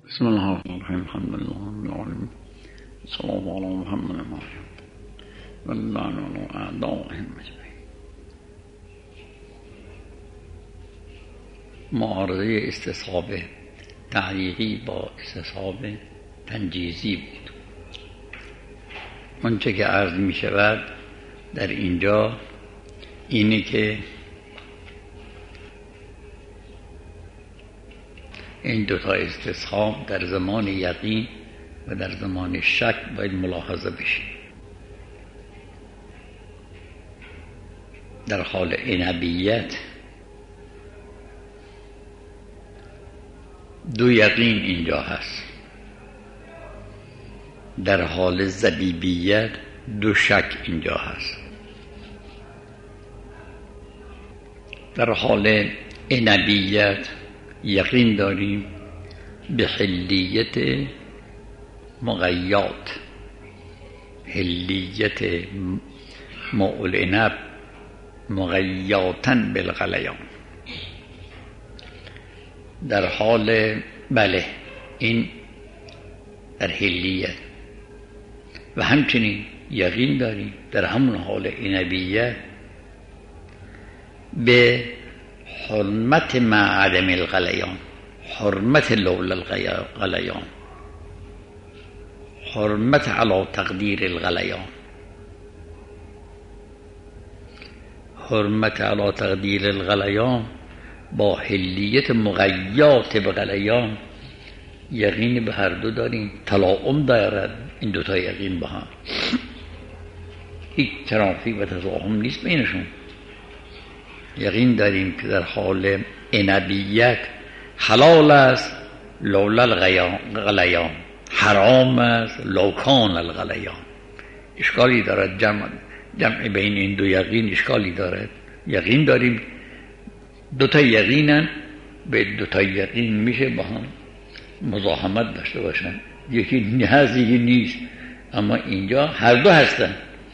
بسم الله الرحمن الرحیم. الحمد لله رب العالمین. صلی الله علی محمد و اللعن علی اعدائهم اجمعین. معارضه استصحاب تعلیقی با استصحاب تنجیزی بود. آنچه که عرض می شود در اینجا اینه که این دوتا استصحاب در زمان یقین و در زمان شک باید ملاحظه بشه. در حال عنبیت دو یقین اینجا هست، در حال زبیبیت دو شک اینجا هست. در حال عنبیت یقین داریم به حلیت مغیات، حلیت ماء العنب مغیاتن بالغلیان. در حال این در حلیت و همچنین یقین داریم در همون حال عنبیت به حرمت مع عدم الغلیان، حرمت لولا الغلیان، حرمت علی تقدیر الغلیان، حرمت علی تقدیر الغلیان با حلیت مغیات به غلیان. یقین به هر دو داریم، تلاؤم دارد این دوتا یقین با هم، هیچ تنافی و تضاهم نیست بینشون. یقین داریم که در حال عنبیت حلال است لولا الغلیان، حرام است لو کان الغلیان. اشکالی دارد جمع بین این دو یقین، اشکالی دارد. یقین داریم دوتا یقینن، به دوتا یقین میشه با هم مزاحمت داشته باشن، یکی هست یکی نیست، اما اینجا هر دو هستن.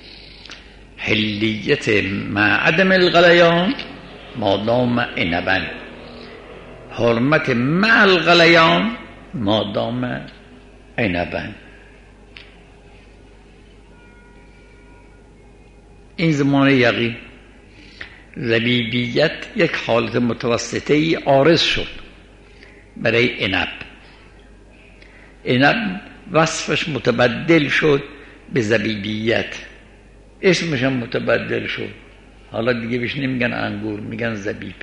حلیت مع عدم الغلیان مادام عنبن، حرمت مع الغلیان مادام عنبن. این زمان یقین. زبیبیت یک حالت متوسطه ای عارض شد برای عنب. عنب وصفش متبدل شد به زبیبیت، اسمش هم متبدل شد، حالا دیگه بهش نمیگن انگور، میگن زبیب.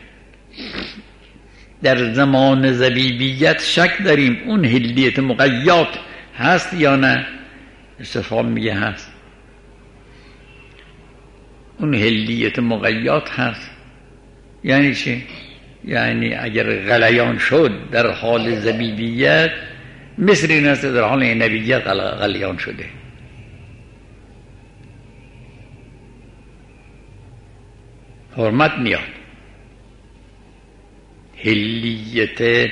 در زمان زبیبیت شک داریم اون حلیت مغیات هست یا نه. استفهام میگه هست. اون حلیت مغیات هست یعنی چی؟ یعنی اگر غلیان شد در حال زبیبیت مثل این است در حال عنبیت غلیان شده. حرمت میاد. حلیت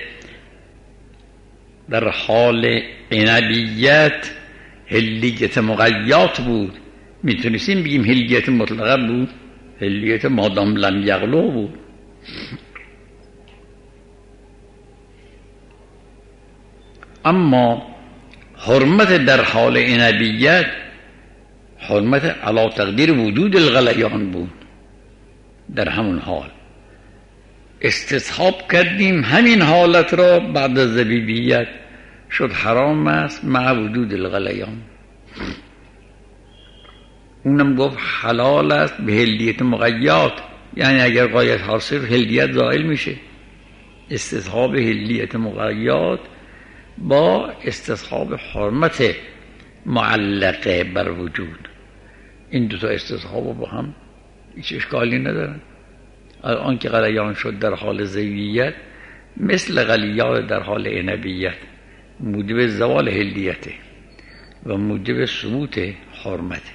در حال عنبیت حلیت مغیات بود، میتونستیم بگیم حلیت مطلقه بود، حلیت مادام لم یغلو بود. اما حرمت در حال عنبیت حرمت علی تقدیر وجود الغلیان بود. در همون حال استصحاب کردیم همین حالت را بعد از زبیبیت، شد حرام است مع وجود الغلیان. اونم گفت حلال است به حلیت مغیات، یعنی اگر غایت حاصل حلیت زائل میشه. استصحاب حلیت مغیات با استصحاب حرمت معلقه بر وجود، این دو تا استصحاب با هم هیچ اشکالی ندارن. آن که غلیان شد در حال زبیبیت مثل غلیان در حال عنبیت موجب زوال حلیته و موجب ثبوت حرمته.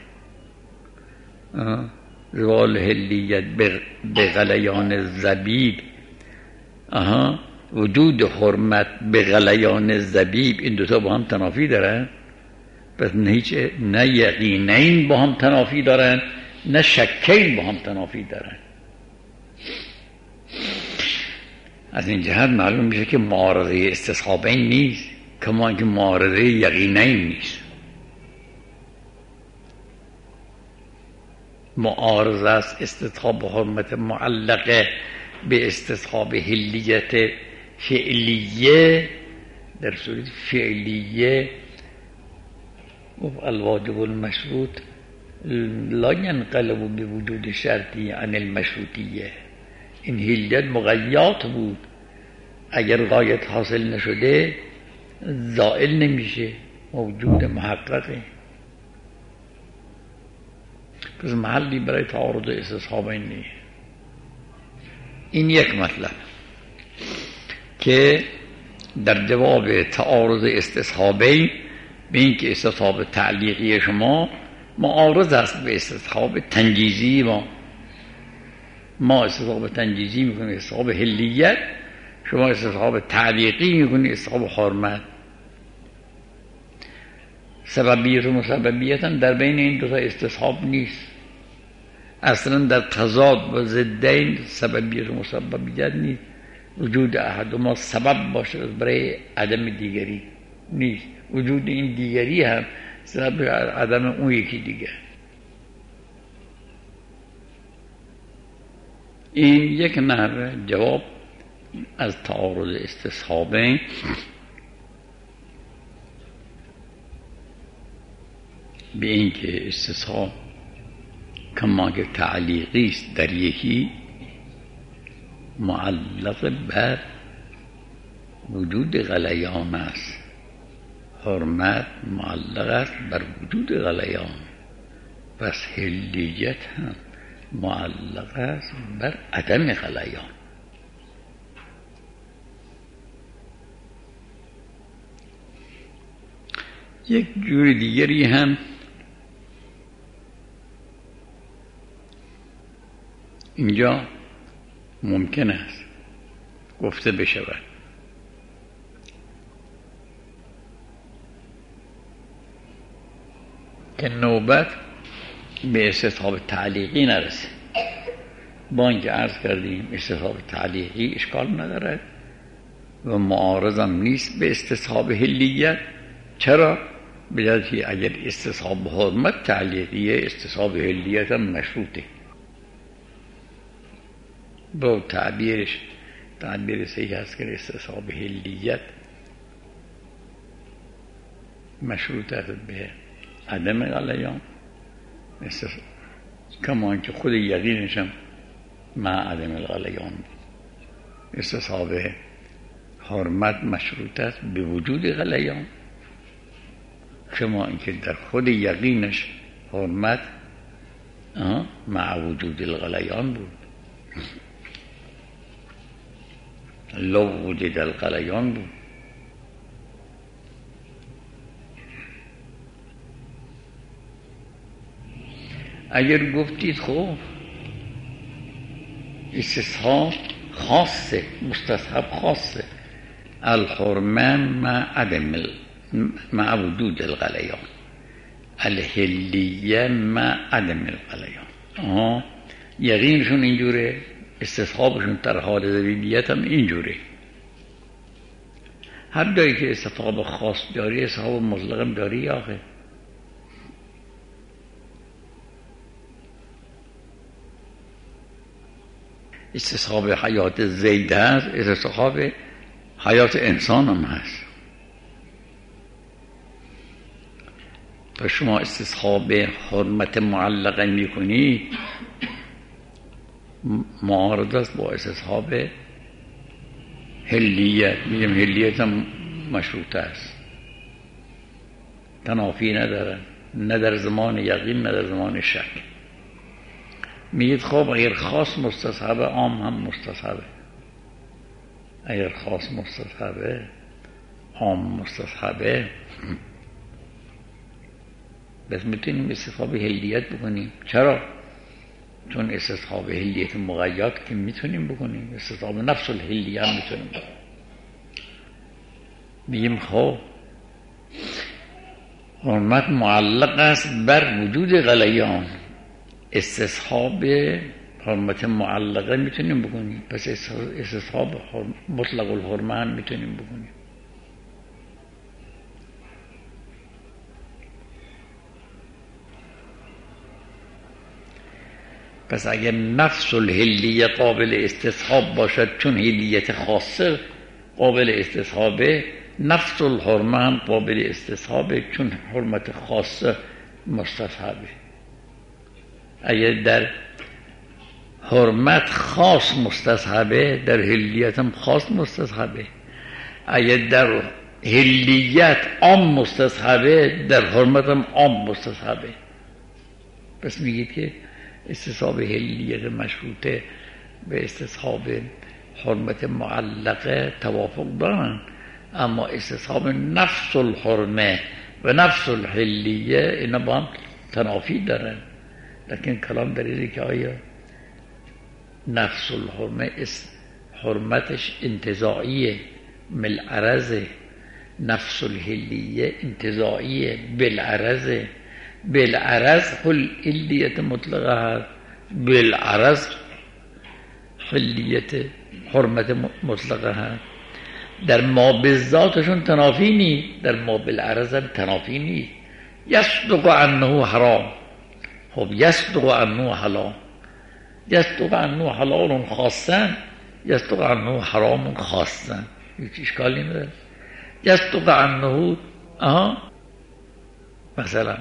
زوال حلیت به غلیان زبیب، وجود حرمت به غلیان زبیب، این دوتا با هم تنافی دارن. پس نه یقینین با هم تنافی دارن نه شکین با هم تنافی دارن. از این جهت معلوم میشه که معارضه استصحابین نیست، کما که معارضه یقینی نیست. معارضه است استصحاب حرمت معلقه به استصحاب حلیت فعلیه. در صورت فعلیه الواجب المشروط لا ينقلب بوجود شرطی عن المشروطیه. این حلیت مقیات بود، اگر غایت حاصل نشده زائل نمیشه، موجود محققه. پس محلی برای تعارض استصحابین نیست. این یک مطلب که در جواب تعارض استصحابین به این که استصحاب تعلیقی شما معارض است به استصحاب تنجیزی ما استصحاب تنجیزی میکنیم استصحاب حلیت، شما استصحاب تعلیقی میکنید استصحاب حرمت. سببیت و مسببیت هم در بین این دو تا استصحاب نیست. اصلا در تضاد و ضدین سببیت و مسببیت نیست. وجود احدهما سبب باشه برای عدم دیگری نیست. وجود این دیگری هم سبب عدم اون یکی دیگر. این یک نحوه جواب از تعارض استصحابین به این که استصحاب کما که تعلیقی است در یکی معلق بر وجود غلیان است. حرمت معلق است بر وجود غلیان، پس حلیت هم معلق است بر عدم غلیان. یک جور دیگری هم اینجا ممکن است گفته بشود که نوبت به استصحاب تعلیقی نرسه. با اینکه عرض کردیم استصحاب تعلیقی اشکال ندارد و معارضم نیست به استصحاب حلیت. چرا؟ به جهتی اگر استصحاب حرمت تعلیقیه، استصحاب حلیت هم مشروطه. با تعبیر صحیح هست که استصحاب حلیت مشروط است به عدم غلیان، کما که خود یقینش هم مع عدم الغلیان. استصحاب حرمت مشروط است به وجود غلیان، کما اینکه در خود یقینش حرمت مع وجود الغلیان بود. لو وجود الغلیان بود. اگر گفتید خب استصحاب خاصه، مستصحب خاصه، الحرمه مع وجود الغلیان، الحلیه مع عدم الغلیان. یقینشون اینجوره، استصحابشون در حال ضدیت هم اینجوره. هر جایی که استصحاب خاص داری استصحاب مطلقم داری. آخه استصحاب حیات زید هست، استصحاب حیات انسان هم هست. تا شما استصحاب حرمت معلقه میکنی معارض است با استصحاب حلیت. میگم حلیت هم مشروط است، تنافی ندارن، نه در زمان یقین نه در زمان شک. میگید خب اگر خاص مستصحبه عام هم مستصحبه، اگر خاص مستصحبه عام مستصحبه، بس میتونیم استصحاب حلیت بکنیم. چرا؟ چون استصحاب حلیت مقید که میتونیم بکنیم، استصحاب نفس الحلیه هم میتونیم بکنیم. میگیم خب حرمت معلق است بر وجود غلیان، استصحاب حرمت معلقه میتونیم بکنیم، پس استصحاب مطلق الحرمه هم میتونیم بکنیم. پس اگر نفس الحلیه قابل استصحاب باشد چون حلیت خاصه قابل استصحابه، نفس الحرمه هم قابل استصحابه چون حرمت خاصه مستصحبه. اگر در حرمت خاص مستصحبه، در حلیت هم خاص مستصحبه. اگر در حلیت عام مستصحبه، در حرمت هم عام مستصحبه. پس میگه که استصحاب حلیت مشروطه به استصحاب حرمت معلقه توافق دارن، اما استصحاب نفس الحرمه و نفس الحلیه اینا با هم تنافی دارن. لیکن کلام در اینه که آیا نفس الحرمه حرمتش انتزاعیه بالعرضه، نفس الحلیه انتزاعیه بالعرضه. بالعرض حلیت مطلقه هست، بالعرض حلیت حرمت مطلقه هست. در ما بالذاتشون تنافی نیست، در ما بالعرض هم تنافی نیست. یصدق عنه حرام، خب یصدق عنه حلال، یصدق عنه حلال خاصا، یصدق عنه حرام خاصا، هیچ اشکالی نداره. یصدق عنه مثلا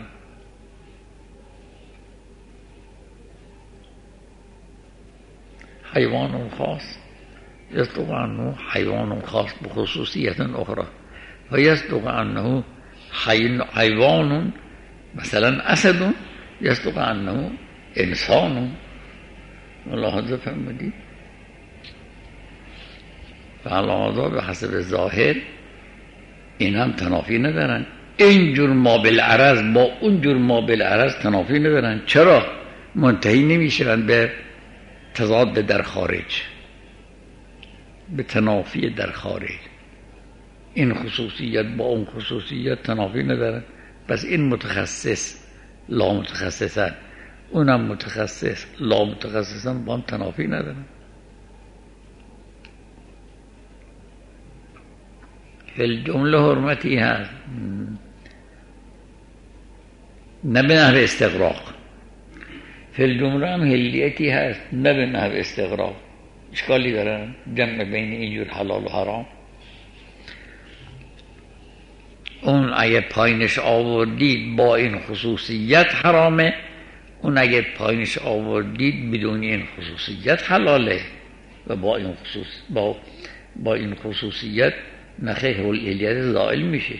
حیوان خاص، يصدق عنه حيوان خاص بخصوصية أخرى، ويصدق عنه حيوان مثلا أسد، يصدق عنه إنسان. ملاحظه فرمودید؟ فعلا به حسب ظاهر این هم تنافی ندارن. این جور ما بالعرض با اون جور ما بالعرض تنافی ندارن. چرا؟ منتهی نمیشن به تضاد در خارج، به تنافی در خارج. این خصوصیت با اون خصوصیت تنافی ندارن. پس این متخصص لا متخصصن، اونم متخصص لا متخصصن، با هم تنافی ندارن. فی الجمله حرمتی هست، نه به نحو استغراق. فی الجمله هم حلیتی هست، نه به نحو استغراق. اشکالی دارن جمع بین اینجور حلال و حرام؟ اون اگه پایینش آوردید با این خصوصیت حرامه، اون اگه پایینش آوردید بدون این خصوصیت حلاله. و با این خصوصیت نخیر حلیت زائل میشه.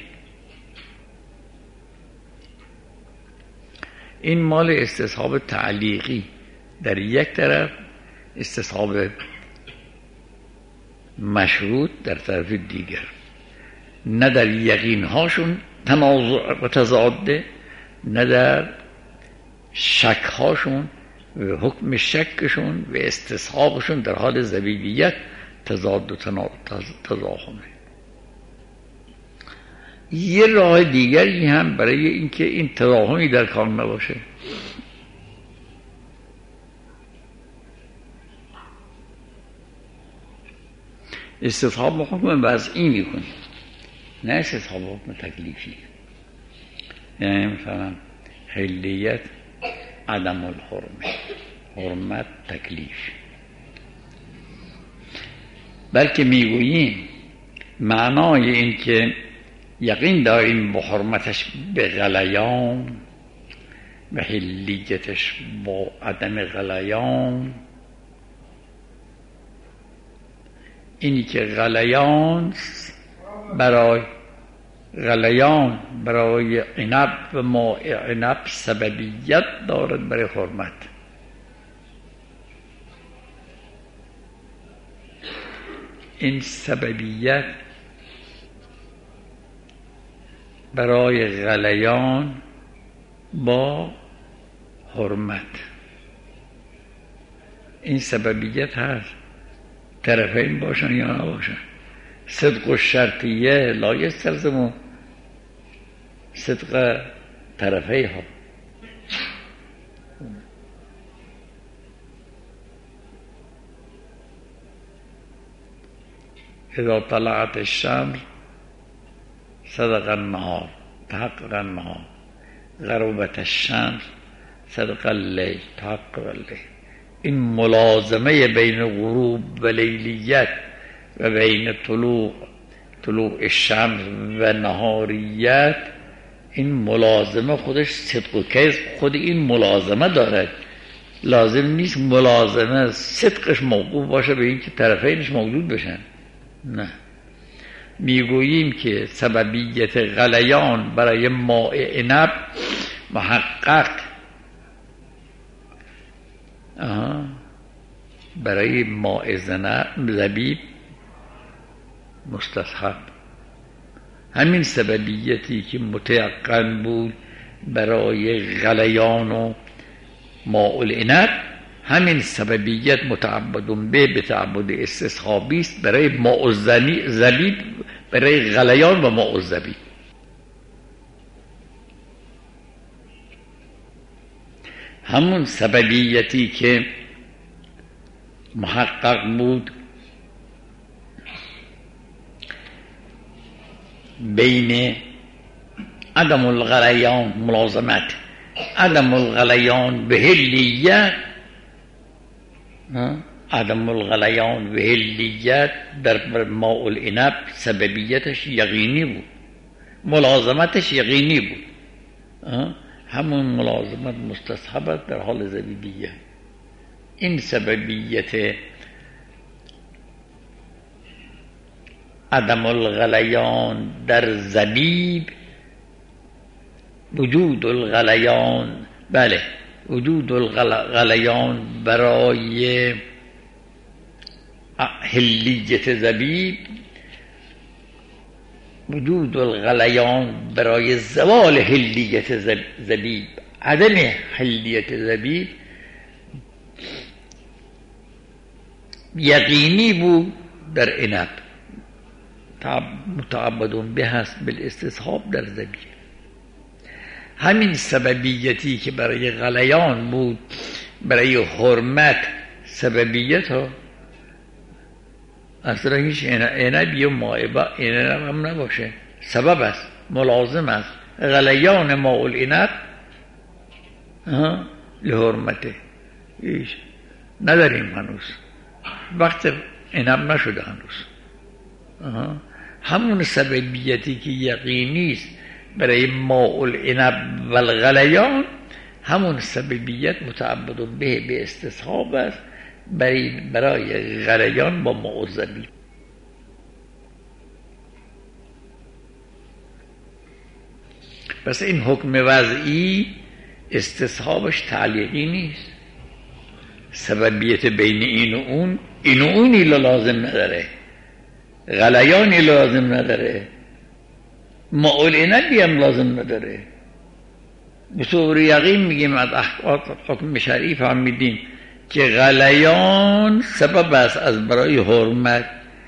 این مال استصحاب تعلیقی در یک طرف، استصحاب مشروط در طرف دیگر. نه در یقین هاشون تنازع و تضاده، نه در شک هاشون و حکم شکشون و استصحابشون در حال زبیدیت تضاد و تضاهمه. یه راه دیگری هم برای اینکه این تضاهمی در کار نباشه، استصحاب حکم وضعی میکنه، نه استصحاب حکم تکلیفی. یعنی مثلا حلیت عدم الحرمه، حرمت تکلیف. بلکه میگوییم معنای این که یقین داریم با حرمتش به غلیان، به حلیتش با عدم غلیان، اینی که غلیان برای عنب و ما عنب سببیت دارد برای حرمت. این سببیت برای غلیان با حرمت، این سببیت هست. طرفین باشن یا نباشن. صدق و شرطیه لا یستلزم صدق طرفیها. اذا طلعت الشمس صدق النهار تحقق النهار، غربت الشمس صدق الليل تحقق الليل. این ملازمه بین غروب و لیلیت و بین طلوع شمس و نهاریت، این ملازمه خودش صدق و کذب خود این ملازمه دارد. لازم نیست ملازمه صدقش موقوف باشه به این که طرفینش موجود بشن. نه، میگوییم که سببیت غلیان برای ماء عنب محقق، برای ماء زبیب مستصحب. همین سببیتی که متیقن بود برای غلیان و ماء العنب، همین سببیت متعبد به تعبد استصحابی است برای ماء زبیب، برای غلیان و ماء زبیب. همون سببیتی که محقق بود بین عدم الغلیان، ملازمت عدم الغلیان به هلیت، عدم الغلیان به هلیت در ماء العنب سببیتش یقینی بود، ملازمتش یقینی بود. همون ملازمت مستصحبت در حال زبیبیه. این سببیت عدم الغلیان در زبیب، وجود الغلیان، بله وجود الغلیان برای هلیت زبیب، وجود الغلیان برای زوال هلیت زبیب، عدم هلیت زبیب یقینی بود در عنب، متعبد به هست بالاستصحاب در زبیب. همین سببیتی که برای غلیان بود برای حرمت سببیت ها، اصلا هیچ عنبی و مائبه عنب هم نباشه، سبب است، ملازم است. غلیان ماء العنب لحرمته هیچ نداریم هنوز، وقت عنب نشده هنوز. همون سببیتی که یقینی است برای ماء العنب و الغلیان، همون سببیت متعبد به استصحاب است برای غلیان با ماء زبیب. پس این حکم وضعی استصحابش تعلیقی نیست، سببیت بین این و اونی لازم نداره، غلیانی لازم نداره، ماء العنبی هم لازم نداره. به طور یقین میگیم از حکم شرعی فهمیدیم که غلیان سبب است از برای حرمت،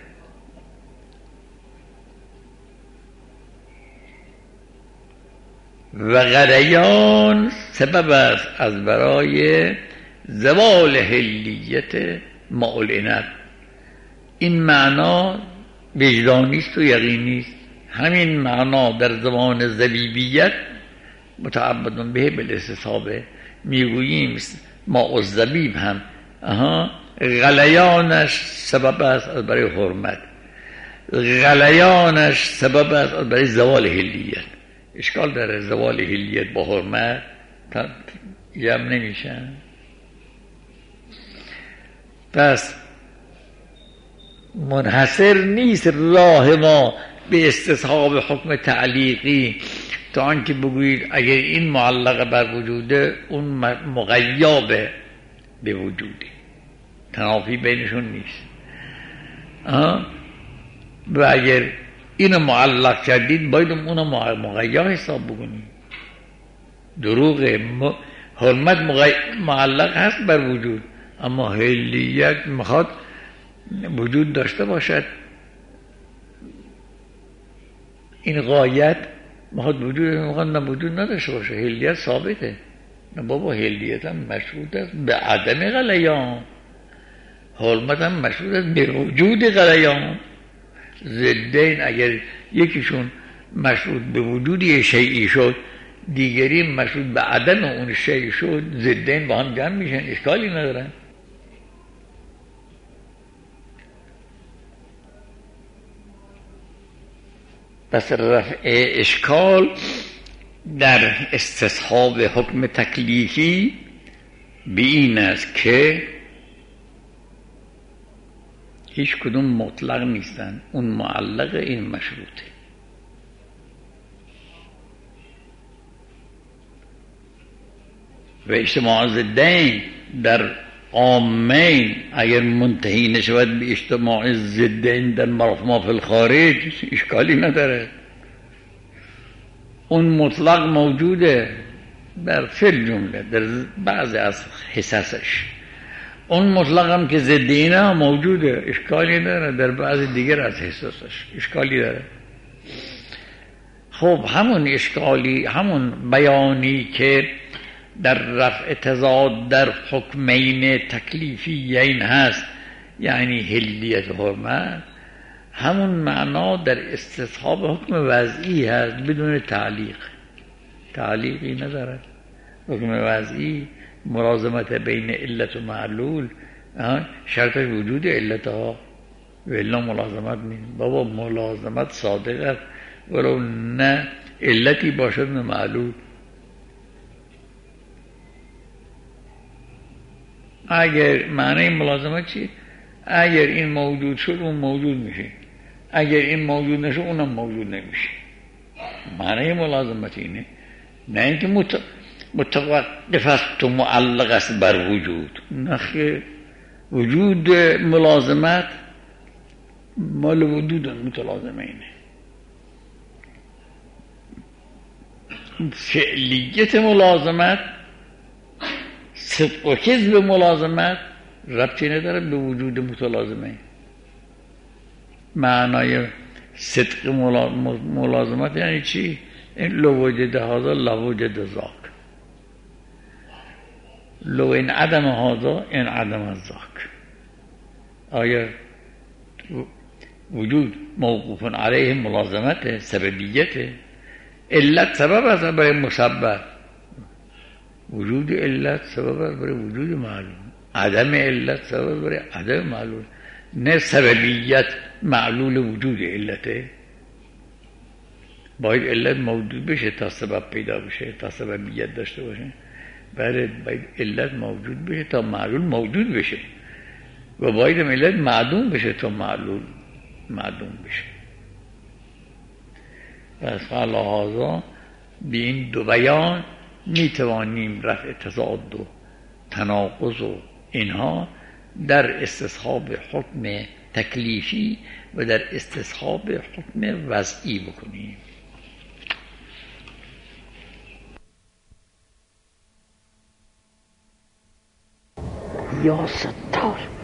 و غلیان سبب است از برای زوال حلیت ماء العنب. این معنا وجدانی است و یقینی است. همین معنا در زمان زبیبیت متعبد به بالاستصحابه. میگوییم ماء الزبیب هم غلیانش سبب است از برای حرمت، غلیانش سبب است از برای زوال حلیت. اشکال داره زوال حلیت با حرمت یم نمیشن. پس منحصر نیست راه ما به استصحاب حکم تعلیقی تا آنکه بگویید اگر این معلق بر وجوده اون مغیب به وجوده، تنافی بینشون نیست. و اگر اینو معلق کردید باید اونو مغیب حساب بکنید. دروغه، حرمت معلق هست بر وجود، اما حلیت میخواد وجود داشته باشد. این غایت میخواد وجود نداشته باشه، حلیت ثابته. نه بابا، حلیت هم مشروط است به عدم غلیان، حرمت هم مشروط است به وجود غلیان. ضدین اگر یکیشون مشروط به وجود یه شیئی شد، دیگری مشروط به عدم اون شیئی شد، ضدین با هم جمع میشن، اشکالی ندارن. پس رفع اشکال در استصحاب حکم تکلیفی به این است که هیچ کدوم مطلق نیستن، اون معلق، این مشروطه. و اجتماع ضدین در عامین اگر منتهی نشود به اجتماع ضدین در ما فی الخارج اشکالی نداره. اون مطلق موجوده در فل جمله، در بعضی از حصصش. اون مطلق هم که ضدینه هم موجوده، اشکالی داره در بعضی دیگر از حصصش اشکالی داره. خب همون اشکالی، همون بیانی که در رفع تضاد در حکمین تکلیفیین هست، یعنی حلیت و حرمت، همون معنا در استصحاب حکم وضعی هست بدون تعلیق. تعلیقی نداره. حکم وضعی ملازمت بین علت و معلول، شرطش وجود علت ها و الا ملازمت نیست. بابا ملازمت صادق است ولو نه علتی باشد نه معلول. اگر معنی ملازمت چی؟ اگر این موجود شد اون موجود میشه، اگر این موجود نشد اونم موجود نمیشه. معنی ملازمت اینه، نه اینکه متوقف است و معلق است بر وجود. نه، وجود ملازمت مال وجود متلازمه اینه. فعلیت ملازمت، صدق و کذب ملازمت ربطی نداره به وجود متلازمه. معنای صدق ملازمت یعنی چی؟ این لو وجد هذا لوجد ذاک، لو این عدم هذا این عدم ذاک. آیا وجود موقوف علیه ملازمت، سببیت، علت سبب است برای مسبب، وجود علت سبب است برای وجود معلوم، عدم علت سبب برای عدم معلوم، نه سببیت معلول وجود علته. باید علت موجود بشه تا سبب پیدا بشه، تا سببیت داشته باشه. باید علت موجود بشه تا معلول موجود بشه و باید علت معدوم بشه تا معلول معدوم بشه. پس لحاظا به این دو بیان میتوانیم رفع تضاد و تناقض و اینها در استصحاب حکم تکلیفی و در استصحاب حکم وضعی بکنیم. یا ستار